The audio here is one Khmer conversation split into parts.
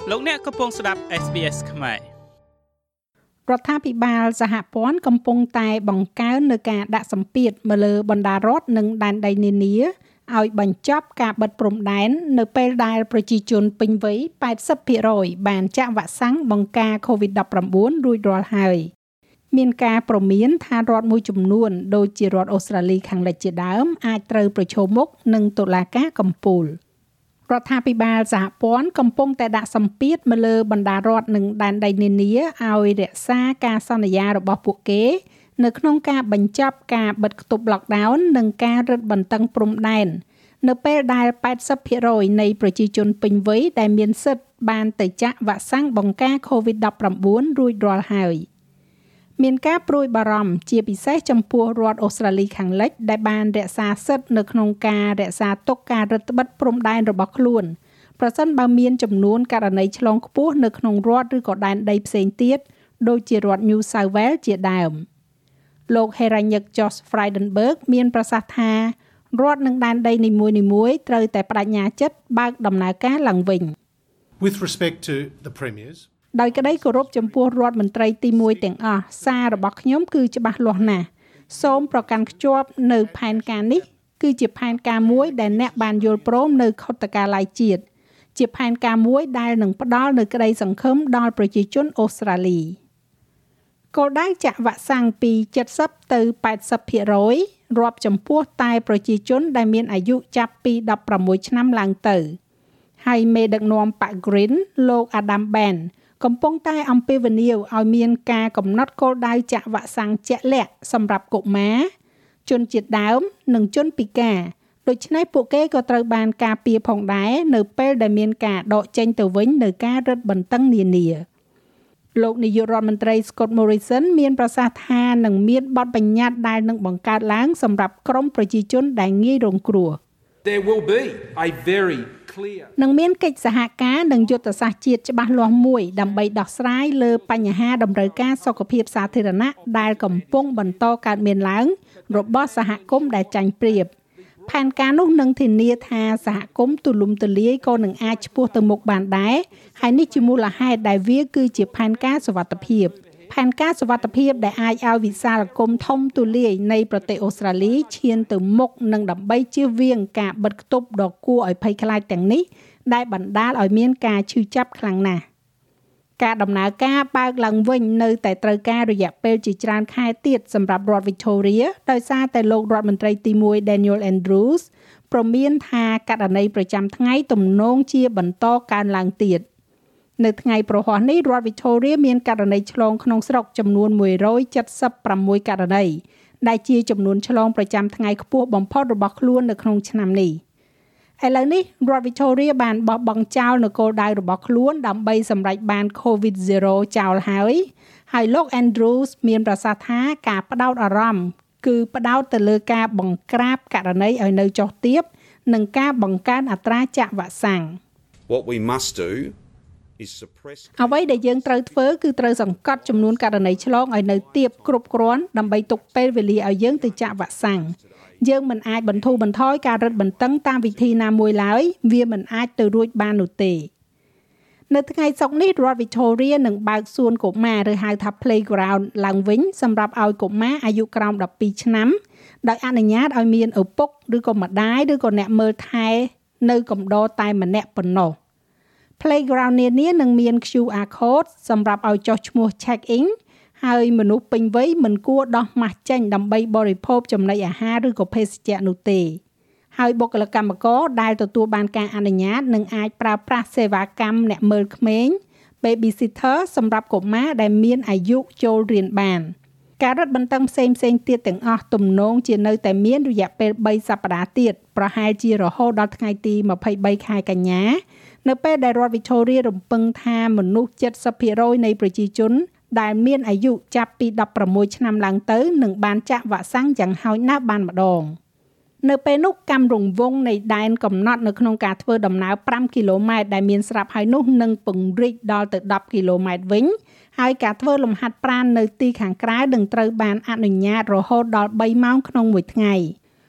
លោកអ្នកកំពុងស្ដាប់ SBS ខ្មែររដ្ឋាភិបាលសហព័ន្ធកំពុងតែបង្កើននូវការដាក់សម្ពាធមកលើបណ្ដារដ្ឋនិងដែនដីនានាឲ្យបញ្ចប់ការបិទព្រំដែននៅពេលដែលប្រជាជនពេញវ័យ 80% បានចាក់វ៉ាក់សាំងបង្ការ COVID-19 រួចរាល់ហើយមានការព្រមានថារដ្ឋមួយចំនួនដូចជារដ្ឋអូស្ត្រាលីខាងលិចជាដើមអាចត្រូវប្រឈមមុខនឹងតុលាការកំពូលរដ្ឋាភិបាលសហព័ន្ធកំពុងតែដាក់សម្ពាធមកលើបណ្ដារដ្ឋនិងដែនដីនានាឲ្យរក្សាការសន្យារបស់ពួកគេនៅក្នុងការបញ្ចប់ការបិទគប់ lockdown និងការរឹតបន្តឹងព្រំដែននៅពេលដែល 80% នៃប្រជាជនពេញវ័យដែលមានសិទ្ធិបានទៅចាក់វ៉ាក់សាំងបង្ការ COVID-19 រួចរាល់ហើយមានការព្រួយបារម្ភជាពិសេសចំពោះរដ្ឋអូស្ត្រាលីខាងលិចដែលបានរក្សាសិទ្ធិនៅក្នុងការរក្សាទុកការរឹតបន្តឹងព្រំដែនរបស់ខ្លួនប្រសិនបើមានចំនួនករណីឆ្លងខ្ពស់នៅក្នុងរដ្ឋឬក៏ដែនដីផ្សេងទៀតដូចជារដ្ឋ New South Wales ជាដើមលោក Heranyck Josh Frydenberg មានប្រសាសន៍ថារដ្ឋនិងដែនដីនីមួយៗត្រូវតែបដិញ្ញាចិត្តបើកដំណើរការឡើងវិញ With respect to the premiers ដោយក្តីគោរពចំពោះរដ្ឋមន្ត្រីទី1ទាំងអស់សាររបស់ខ្ញុំគឺច្បាស់លាស់ណាស់សូមប្រកាន់ខ្ជាប់នៅផែនការនេះគឺជាផែនការមួយដែលអ្នកបានយល់ព្រមនៅខុទ្ទកាល័យជាតិជាផែនការមួយដែលនឹងផ្ដល់នូវក្តីសង្ឃឹមដល់ប្រជាជនអូស្ត្រាលីគោលដៅចាក់វ៉ាក់សាំងពី 70 ទៅ 80% រាប់ចំពោះតែប្រជាជនដែលមានអាយុចាប់ពី 16 ឆ្នាំឡើងទៅហើយមេដឹកនាំបក Green លោក Adam Banកំពុងតែអំពាវនាវឲ្យមានការកំណត់គោលដៅចាក់វ៉ាក់សាំងជាក់លាក់សម្រាប់កុមារជនជាតិដើមនិងជនពិការដូច្នេះពួកគេក៏ត្រូវបានការពារផងដែរនៅពេលដែលមានការដកចេញទៅវិញនៅការរឹតបន្តឹងនានាលោកនាយករដ្ឋមន្ត្រី Scott Morrison មានប្រសាសន៍ថានឹងមានបទបញ្ញត្តិដែលនឹងបង្កើតឡើងសម្រាប់ក្រុមប្រជាជនដែលងាយរងគ្រោះ There will be a very clear នឹងមានកិច្ចសហការនិងយុទ្ធសាស្ត្រជាតិច្បាស់លាស់មួយដើម្បីដោះស្រាយលើបញ្ហាតម្រូវការសុខភាពសាធារណៈដែលកំពុងបន្តកើតមានឡើងរបស់សហគមន៍ដែលចាញ់ប្រៀបផែនការនោះនឹងធានាថាសហគមន៍ទូលំទូលាយក៏នឹងអាចឆ្ពោះទៅមុខបានដែរហើយនេះជាមូលហេតុដែលវាគឺជាផែនការសុវត្ថិភាពផែនការសុវត្ថិភាពដែលអាចឲ្យវិសាលគមន៍ធំទូលាយនៃប្រទេសអូស្ត្រាលីឈានទៅមុខនឹងដើម្បីជៀសវាងការបិទគប់ដ៏គួរឲ្យភ័យខ្លាចទាំងនេះដែលបណ្ដាលឲ្យមានការឈឺចាប់ខ្លាំងណាស់ការដំណើរការបើកឡើងវិញនៅតែត្រូវការរយៈពេលជាច្រើនខែទៀតសម្រាប់រដ្ឋ Victoria ដោយសារតែលោករដ្ឋមន្ត្រីទី1 Daniel Andrews ព្រមានថាករណីប្រចាំថ្ងៃទំនងជាបន្តកើនឡើងទៀតនៅថ្ងៃប្រហ័សនេះរដ្ឋ Victoria មានករណីឆ្លងក្នុងស្រុកចំនួន176ករណីដែលជាចំនួនឆ្លងប្រចាំថ្ងៃខ្ពស់បំផុតរបស់ខ្លួននៅក្នុងឆ្នាំនេះឥឡូវនេះរដ្ឋ Victoria បានបោះបង់ចោលនគរដៅរបស់ខ្លួនដើម្បីសម្រេចបាន COVID-0 ចោលហើយលោក Andrews មានប្រសាសន៍ថាការផ្ដោតអារម្មណ៍គឺផ្ដោតទៅលើការបង្ក្រាបករណីឲ្យនៅចុះទាបនិងការបង្កើនអត្រាចាក់វ៉ាក់សាំង What we must do is suppress អ្វីដែលយើងត្រូវធ្វើគឺត្រូវសង្កត់ចំនួនករណីឆ្លងឲ្យនៅទាបគ្រប់គ្រាន់ដើម្បីទុកពេលវេលាឲ្យយើងទៅចាក់វ៉ាក់សាំងយើងមិនអាចបន្ធូរបន្ថយការរឹតបន្តឹងតាមវិធីណាមួយឡើយវាមិនអាចទៅរួចបាននោះទេនៅថ្ងៃសុក្រនេះរដ្ឋ Victoria នឹងបើកសួនកុមារឬហៅថា Playground ឡើងវិញសម្រាប់ឲ្យកុមារអាយុក្រោម12ឆ្នាំដោយអនុញ្ញាតឲ្យមានឪពុកឬក៏ម្ដាយឬក៏អ្នកមើលថែនៅកំដរតែម្នាក់ប៉ុណ្ណោះ Playground នានានឹងមាន QR code សម្រាប់ឲ្យចុះឈ្មោះ check in ហើយមនុស្សពេញវ័យមិនគួរដោះម៉ាស់ចេញដើម្បីបរិភោគចំណីអាហារឬក៏ភេសជ្ជៈនោះទេហើយបុគ្គលិកកម្មករដែលទទួលបានការអនុញ្ញាតនឹងអាចប្រើប្រាស់សេវាកម្មអ្នកមើលក្មេង Babysitter សម្រាប់កុមារដែលមានអាយុចូលរៀនបានការរឹតបន្តឹងផ្សេងទៀតទាំងអស់ទំនងជានៅតែមានរយៈពេល3សប្តាហ៍ទៀតប្រហែលជារហូតដល់ថ្ងៃទី23ខែកញ្ញានៅពេលដែលរដ្ឋ Victoria រំពឹងថាមនុស្ស 70% នៃប្រជាជនដែលមានអាយុចាប់ពី16ឆ្នាំឡើងទៅនឹងបានចាក់វ៉ាក់សាំងយ៉ាងហោចណាស់បានម្ដងនៅពេលនោះកម្មរង្វង់នៃដែនកំណត់នៅក្នុងការធ្វើដំណើរ5គីឡូម៉ែត្រដែលមានស្រាប់ហើយនោះនឹងពង្រីកដល់ទៅ10គីឡូម៉ែត្រវិញហើយការធ្វើលំហាត់ប្រាណនៅទីខាងក្រៅនឹងត្រូវបានអនុញ្ញាតរហូតដល់3ម៉ោងក្នុងមួយថ្ងៃ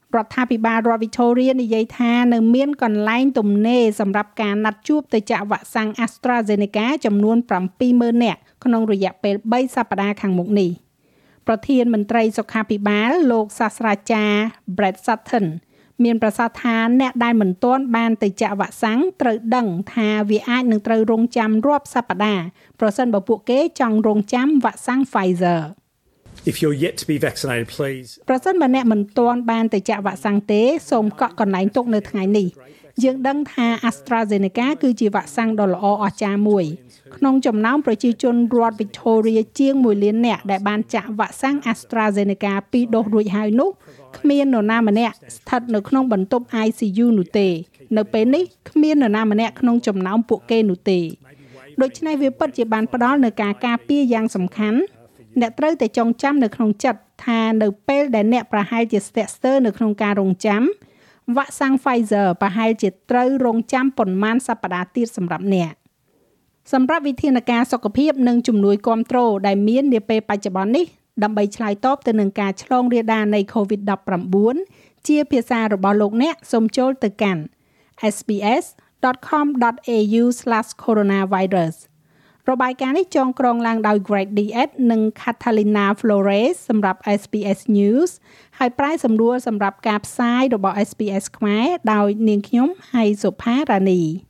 រដ្ឋាភិបាលរដ្ឋ Victoria និយាយថានៅមានកន្លែងទំនេរសម្រាប់ការណាត់ជួបទៅចាក់វ៉ាក់សាំង AstraZeneca ចំនួន 70,000 នាក់ក្នុងរយៈពេល3សប្តាហ៍ខាងមុខនេះប្រធានមន្ត្រីសុខាភិបាលលោកសាស្ត្រាចារ្យ Brett Sutton មានប្រសាសន៍ថាអ្នកដែលមិនទាន់បានទៅចាក់វ៉ាក់សាំងត្រូវដឹងថាវាអាចនឹងត្រូវរងចាំរាប់សប្តាហ៍ប្រសិនបើពួកគេចង់រងចាំវ៉ាក់សាំង Pfizer If you're yet to be vaccinated, please. ប្រសិនបើអ្នកមិនទាន់បានទៅចាក់វ៉ាក់សាំងទេសូមកក់កន្លែងទុកនៅថ្ងៃនេះយើងដឹងថា AstraZeneca គឺជាវ៉ាក់សាំងដ៏ល្អអស្ចារ្យមួយក្នុងចំណោមប្រជាជនរដ្ឋ Victoria ជាង1លាននាក់ដែលបានចាក់វ៉ាក់សាំង AstraZeneca 2ដូសរួចហើយនោះគ្មាននរណាម្នាក់ស្ថិតនៅក្នុងបន្ទប់ ICU នោះទេនៅពេលនេះគ្មាននរណាម្នាក់ក្នុងចំណោមពួកគេនោះទេដូច្នេះវាពិតជាបានផ្ដល់នូវការការពារយ៉ាងសំខាន់អ្នកត្រូវតែចងចាំនៅក្នុងចិត្តថានៅពេលដែលអ្នកប្រហែលជាស្ទាក់ស្ទើរនៅក្នុងការរងចាំវ៉ាក់សាំង Pfizer ប្រហែលជាត្រូវរងចាំប៉ុន្មានសប្តាហ៍ទៀតសម្រាប់អ្នកសម្រាប់វិធានការសុខភាពនិងជំនួយគាំទ្រដែលមាននាពេលបច្ចុប្បន្ននេះដើម្បីឆ្លើយតបទៅនឹងការឆ្លងរាលដាលនៃ COVID-19 ជាភាសារបស់លោកអ្នកសូមចូលទៅកាន់ sbs.com.au/coronavirus របាយការណ៍នេះចងក្រងឡើងដោយ Greg Diet និង Catalina Flores សម្រាប់ SBS News ហើយប្រែសម្រួលសម្រាប់ការផ្សាយរបស់ SBS ខ្មែរដោយនាងខ្ញុំហៃសុផារ៉ានី